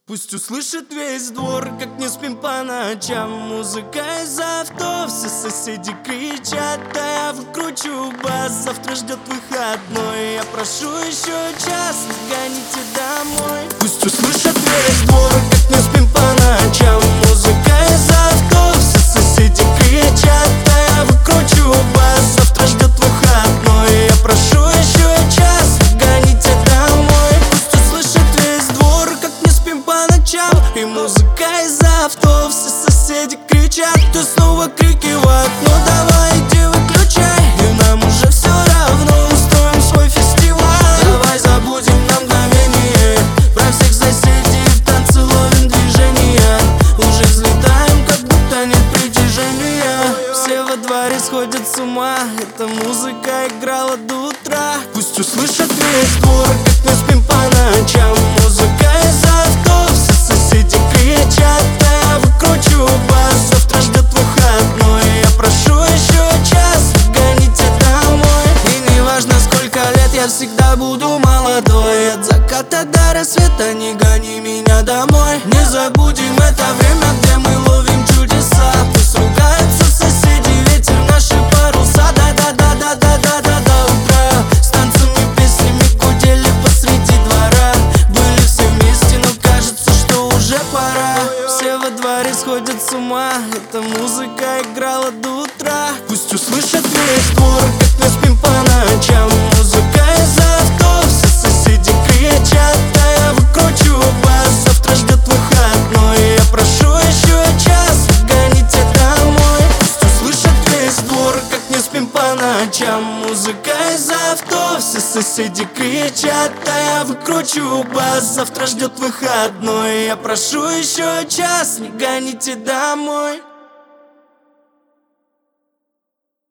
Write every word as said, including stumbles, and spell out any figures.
Пусть услышит весь двор, как не спим по ночам. Музыка из авто, все соседи кричат, а я выкручу бас. Завтра ждет выходной, я прошу еще час, не гоните домой. Пусть услышит весь двор, как не спим по ночам. Музыка из авто, все соседи кричат, а я выкручу бас. Завтра ждет выходной, я прошу еще час, не гоните домой. Пусть услышит весь двор, как не спим по ночам. И музыка из авто, все соседи кричат, ты снова крики в окно. Давай иди выключай, и нам уже все равно, устроим свой фестиваль. Давай забудем на мгновение про всех соседей, в танце ловим движения. Уже взлетаем, как будто нет притяжения. Все во дворе сходят с ума, эта музыка играла до утра. Пусть услышат весь двор, как мы спим по ночам. Музыка из авто, все соседи кричат, а я выкручу бас. Завтра ждет выходной, я прошу еще час, гоните домой. И не важно сколько лет, я всегда буду молодой. От заката до рассвета не гони меня домой. Не забудем это время, где мы ловим чудеса. Пусть ругаются соседи, ветер наши паруса. Да-да-да-да-да-да-да до утра. С танцами, песнями гудели посреди двора. Были все вместе, но кажется, что уже пора. Все во дворе сходят с ума, эта музыка играла до утра. Пусть услышат весь двор, как мы спим по ночам. Музыка из авто, все соседи кричат, а я выкручу бас. Завтра ждет выходной, я прошу еще час, гоните домой. Пусть услышат весь двор, как не спим по ночам. Музыка из авто, все соседи кричат, а я выкручу бас. Завтра ждет выходной, я прошу еще час, не гоните домой.